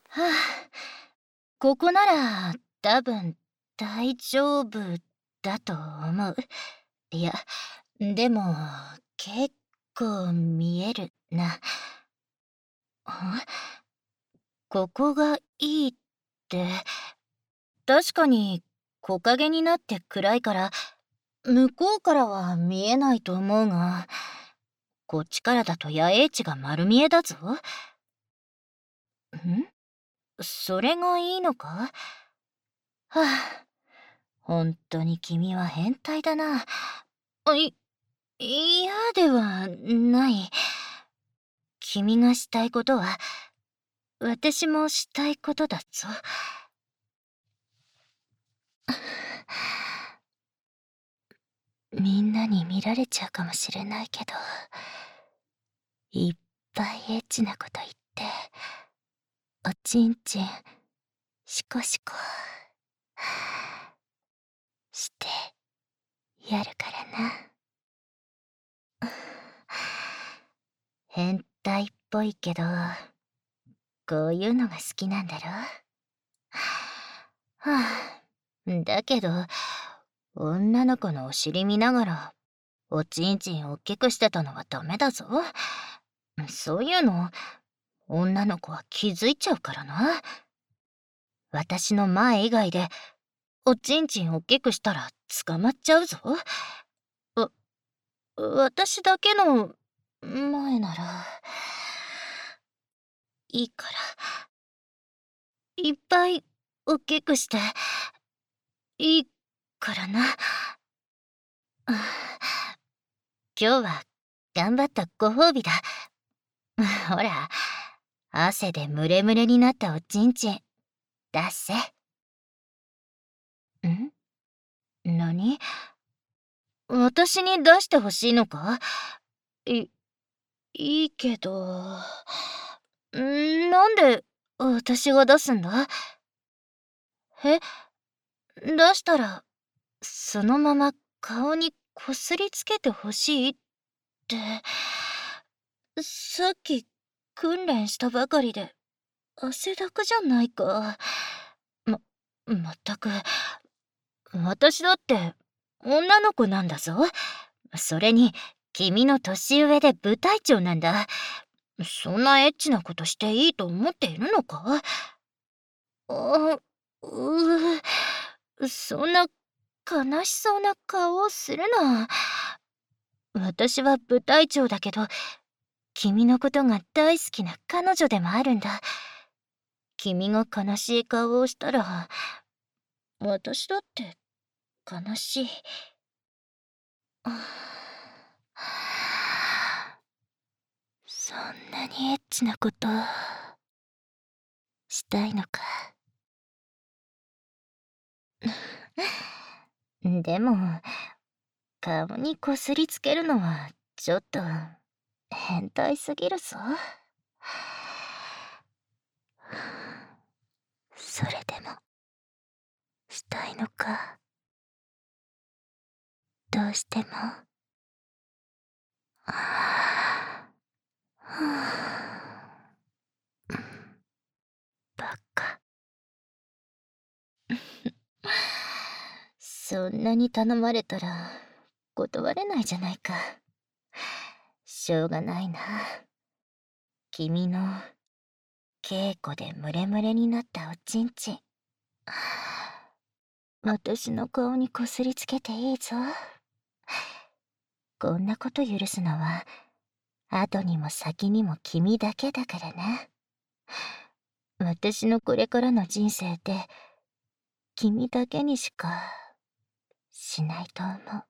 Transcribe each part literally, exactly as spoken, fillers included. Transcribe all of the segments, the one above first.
はあ、ここなら多分大丈夫だと思う。いや、でも結構見えるな。あ、ここがいいって、確かに木陰になって暗いから向こうからは見えないと思うが、こっちからだと野営地が丸見えだぞ。ん？それがいいのか？はあ、ほんとに君は変態だな。あ、い、嫌ではない。君がしたいことは、私もしたいことだぞ。みんなに見られちゃうかもしれないけど、いっぱいエッチなこと言って、おちんちん、シコシコ、してやるからな。変態っぽいけど、こういうのが好きなんだろ？はあ、だけど、女の子のお尻見ながら、おちんちんおっきくしてたのはダメだぞ。そういうの、女の子は気づいちゃうからな。私の前以外で、おちんちんおっきくしたら捕まっちゃうぞ。わ、私だけの前なら、いいから、いっぱいおっきくして、いいからな。今日は頑張ったご褒美だ。ほら、汗でムレムレになったおちんちん、出せ。ん？何？私に出してほしいのか？い、いいけど、ん、なんで私が出すんだ？え、出したら、そのまま顔にこすりつけてほしいって、さっき訓練したばかりで汗だくじゃないか。ま、まったく、私だって女の子なんだぞ。それに君の年上で部隊長なんだ。そんなエッチなことしていいと思っているのか？あ、うう、そんな悲しそうな顔をするな。私は部隊長だけど、君のことが大好きな彼女でもあるんだ。君が悲しい顔をしたら、私だって悲しい。そんなにエッチなことしたいのか？でも、顔にこすりつけるのはちょっと変態すぎるぞ。それでもしたいのか？どうしても。バカ。そんなに頼まれたら断れないじゃないか。しょうがないな。君の稽古でムレムレになったおちんちん、私の顔にこすりつけていいぞ。こんなこと許すのは後にも先にも君だけだからな。私のこれからの人生で君だけにしかしないと思う。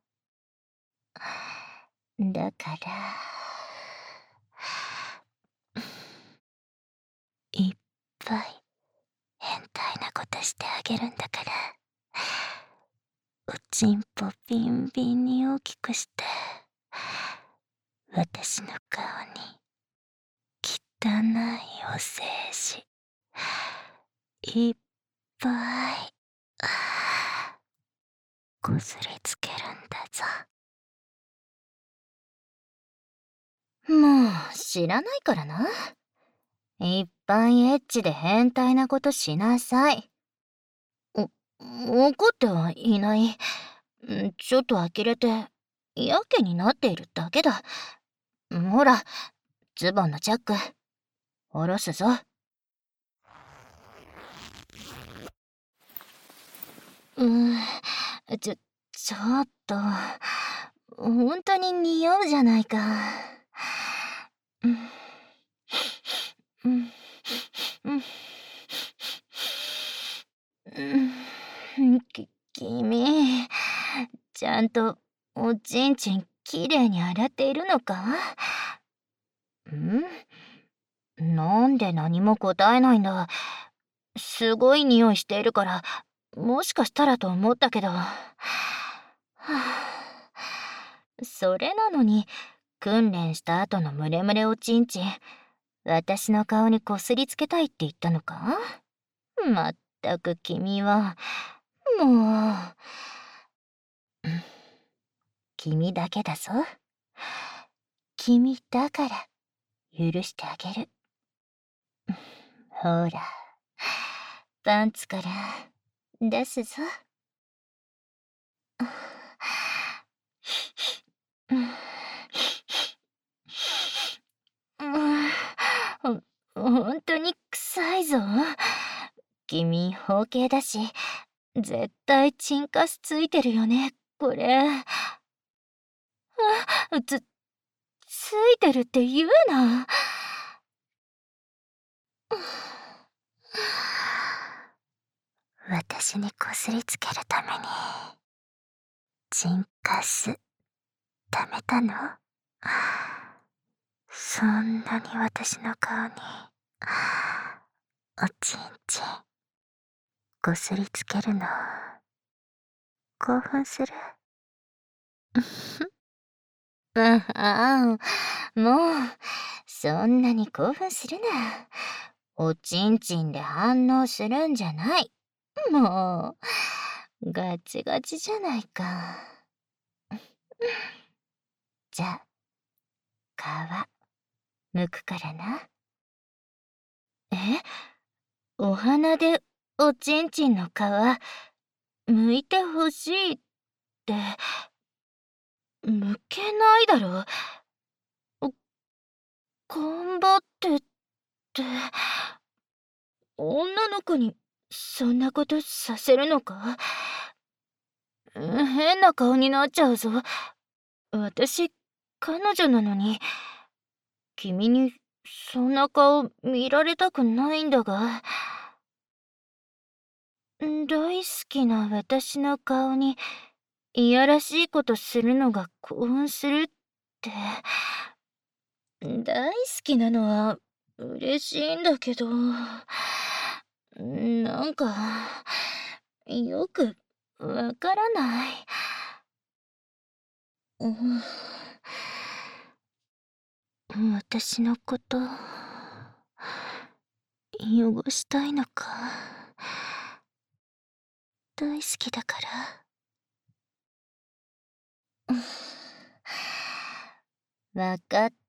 だからいっぱい変態なことしてあげるんだから、おちんぽビンビンに大きくして、私の顔に汚いお精子いっぱいこすりつけるんだぞ。もう知らないからな。 いっぱいエッチで変態なことしなさい。お、怒ってはいない。んちょっと呆れて、やけになっているだけだ。ほら、ズボンのチャック、下ろすぞ。うーん、ちょ、ちょっと、ほんとに匂うじゃないか。うん、うん、うん、うん、き、君、ちゃんとおちんちんきれいに洗っているのか？ん？なんで何も答えないんだ。すごい匂いしているから、もしかしたらと思ったけど。はあ、それなのに、訓練した後のムレムレおちんちん、私の顔にこすりつけたいって言ったのか？まったく君は、もう、君だけだぞ。君だから許してあげる。ほら、パンツから出すぞ。うん、ほほんとに臭いぞ。君、包茎だし、絶対チンカスついてるよね、これ。あ、つ、ついてるって言うな。私にこすりつけるために、チンカス、貯めたの？そんなに私の顔に、おちんちん、こすりつけるの、興奮する？ああ、もう、そんなに興奮するな。おちんちんで反応するんじゃない。もう、ガチガチじゃないか。じゃあ、皮、剥くからな。え？お花でおちんちんの皮、剥いてほしいって、剥けないだろ。頑張ってって、女の子にそんなことさせるのか？変な顔になっちゃうぞ。私、彼女なのに、君にそんな顔見られたくないんだが。大好きな私の顔にいやらしいことするのが興奮するって。大好きなのは嬉しいんだけど、なんか、よくわからない。うん、私のこと、汚したいのか。大好きだから。わかった。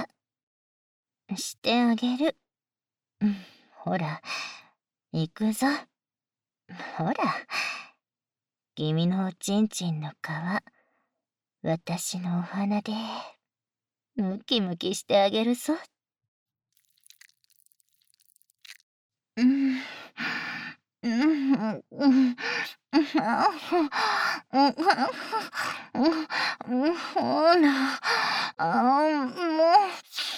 してあげる。うん、ほら、行くぞ。ほら、君のおちんちんの皮、私のお花で、ムキムキしてあげるぞ。うん、うん、うん、うん、うん、ほら、あ、もう、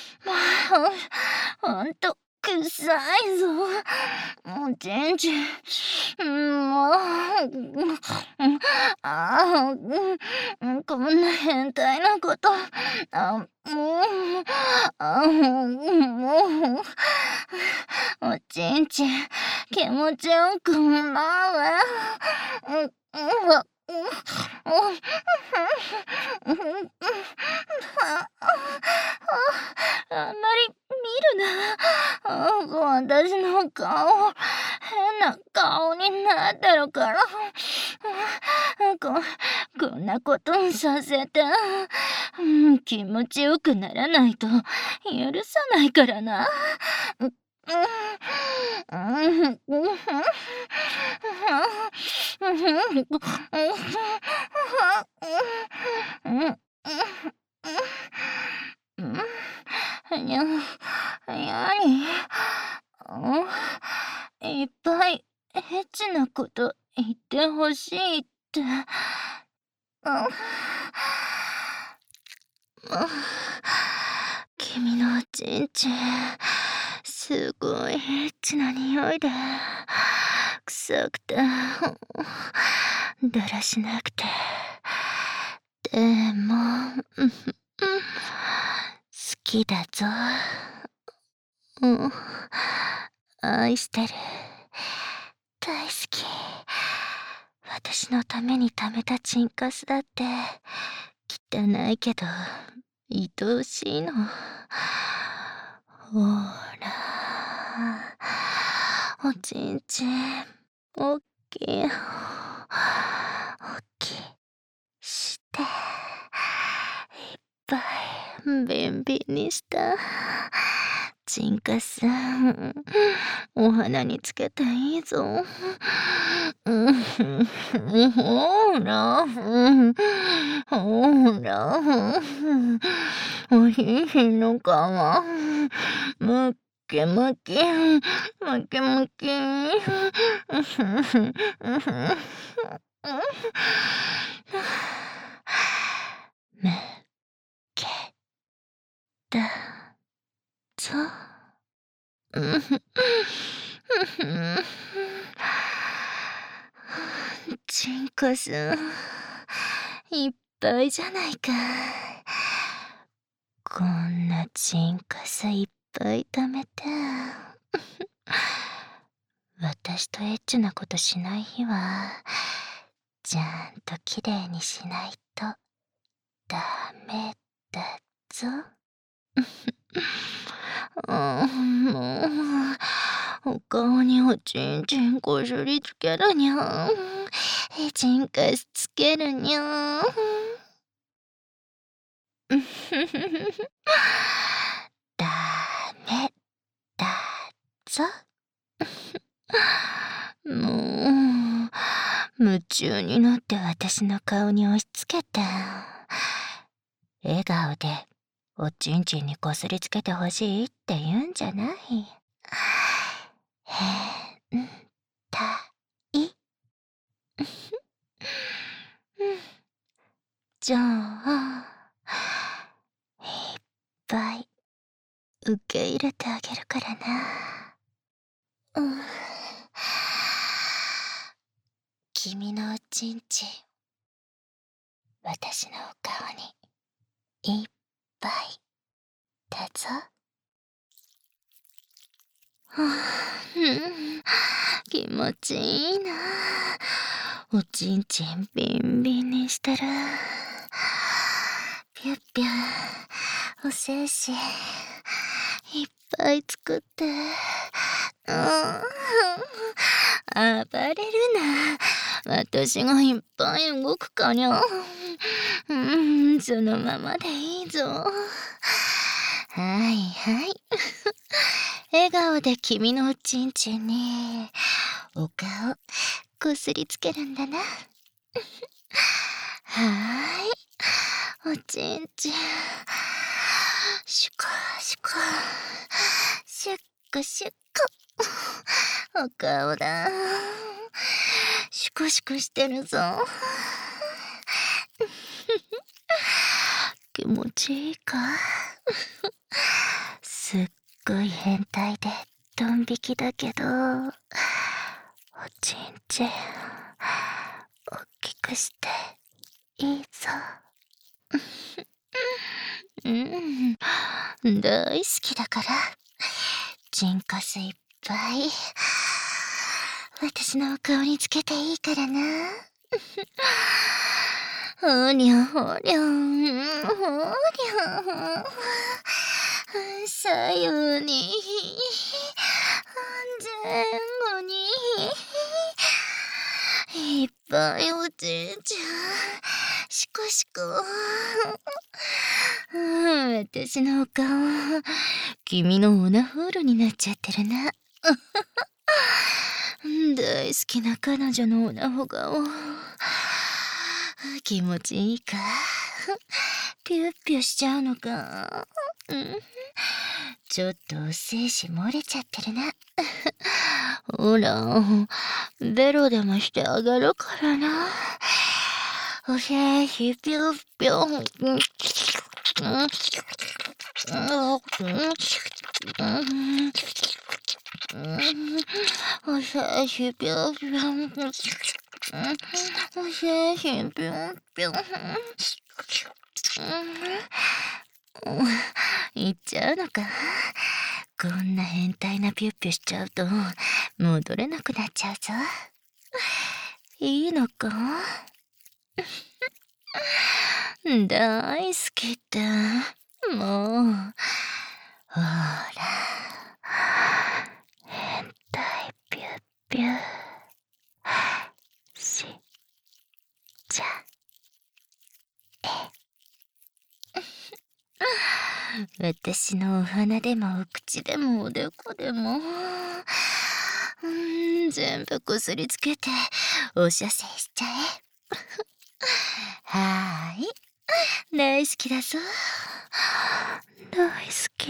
ほんと、臭いぞ。おちんちん、もう、ああ、こんな変態なこと、あ、もう、あ、もう、おちんちん、気持ちよくなれ。う、うわ、う、う、う、あんまり見るな。私の顔、変な顔になってるから。こ、こんなことさせて、気持ちよくならないと許さないからな。 にゃ、やに、いっぱいエッチなこと言ってほしいって。君のおちんちん、すごいエッチな匂いで、臭くて、だらしなくて。でも、好きだぞ。うん、愛してる。大好き。私のために貯めたチンカスだって、汚いけど、愛おしいの。ほら、おちんちん、おっきい。おっきい。して、いっぱい、ビンビンにした。チンカス、お花につけていいぞ。ほら、ほら、おひひの皮、むっきむき、むきむき。むけだぞ。チンカス、いっぱいじゃないか。こんなチンカスいっぱい貯めて。私とエッチなことしない日は、ちゃんときれいにしないとダメだぞ。もう、お顔におちんちんこすりつけるにゃ。チンカスつけるにゃ。ダメだぞ。もう、夢中になって私の顔に押し付けて、笑顔でおちんちんにこすりつけてほしいって言うんじゃない。変態。じゃあ、いっぱい受け入れてあげるからな。うん、君のおちんちん、私のお顔にいっぱいだぞ。はあ、うん、気持ちいいな。おちんちんビンビンにしてる。ぴゅっぴゅ、お精子いっぱい作って、うん、暴れるな。私がいっぱい動くかにゃ。うん、そのままでいいぞ。はいはい。笑顔で君のおちんちんにお顔こすりつけるんだな。はーい、おちんちん、シュコシュコ、シュッコシュッコ。お顔だ。シュコシュコしてるぞ。気持ちいいか。すっごい変態でドン引きだけど、おちんちん大きくしていいぞ。うん、大好きだから、チンカスいっぱい私のお顔につけていいからな。ほりゃほりゃ、ほりゃ、左右に、前後に、いっぱいおちんちゃん、シコシコ。私のお顔君のオナフールになっちゃってるな。大好きな彼女のオナホ顔。気持ちいいか。ピュッピュしちゃうのか。うん、ちょっと精子漏れちゃってるな。ほら、ベロでもしてあげるからな。お精子ピュッピュン。お精子ピュッピュン。お精子ピュンピュン。行っちゃうのか。こんな変態なピュッピュしちゃうと戻れなくなっちゃうぞ。いいのか。大好きだ。もうほら、変態ピュッピュしちゃえ。私のお花でもお口でもおでこでも、うん、全部こすりつけてお射精しちゃえ。はーい、大好きだぞ。大好き。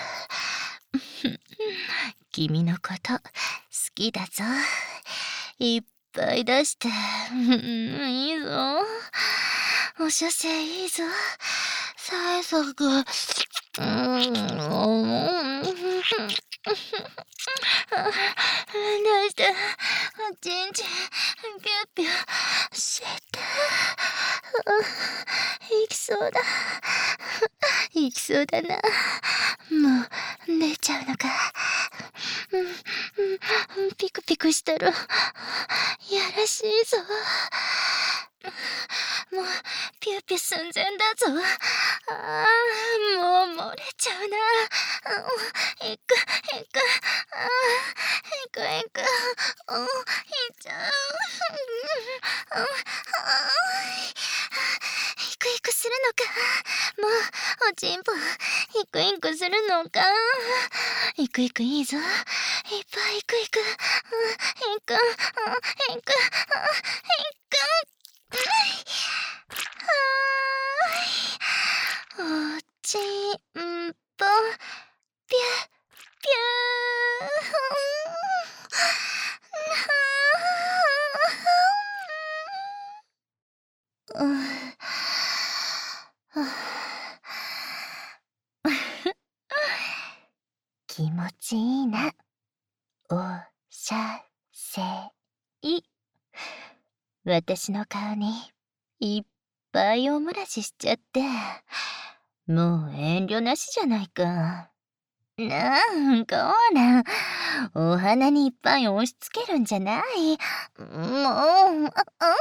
君のこと好きだぞ。いっぱい出して、いいぞ。お射精いいぞ。最速。うん、出して、おちんちん、ピュッピュして。いきそうだ。いきそうだな。もう、出ちゃうのか。うん、うん、ピクピクしてる。やらしいぞ。もう、ピュッピュ寸前だぞ。ああ、もう漏れちゃうな。いく、いく、ああ、いくいく、うん、いっちゃう。うん、ああ、いくいくするのか。もう、おちんぽ、いくいくするのか。いくいくいいぞ。いっぱいいくいく。うん、いく、うん、いく、うん、いく。はーい。おちんぽ、ぴゅ、ぴゅー。うん。気持ちいいな。おしゃせい。私の顔にいっぱいおもらししちゃって。もう遠慮なしじゃないか。なんかほら、お花にいっぱい押し付けるんじゃない。もう、うん、うん、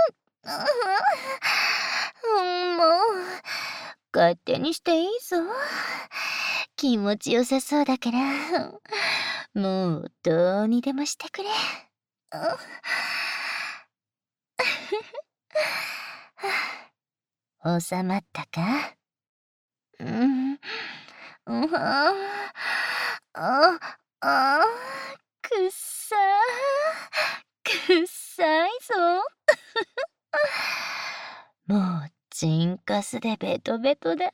もう、勝手にしていいぞ。気持ちよさそうだから、もうどうにでもしてくれ。収まったか。うん、うん、ああ、あ、くっさー、くっさいぞ。もうチンカスでベトベトだ。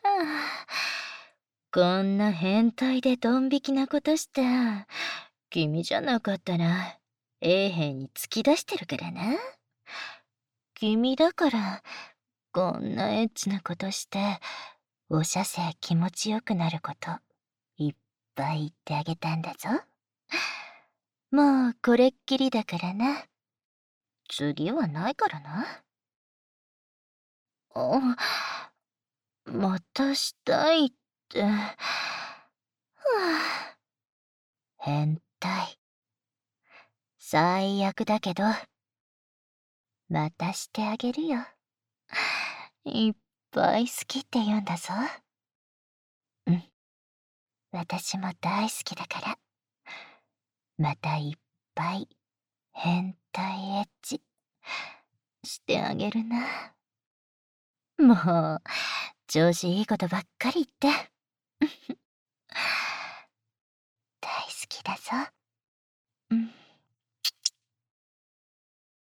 こんな変態でドン引きなことした君じゃなかったら永遠に突き出してるからな。君だからこんなエッチなことしてお射精気持ちよくなることいっぱい言ってあげたんだぞ。もうこれっきりだからな。次はないからな。あ、またしたいって。はあ、変態。最悪だけど、またしてあげるよ。いっぱい好きって言うんだぞ。うん。私も大好きだから。またいっぱい変態エッチしてあげるな。もう、調子いいことばっかり言って。 大好きだぞ。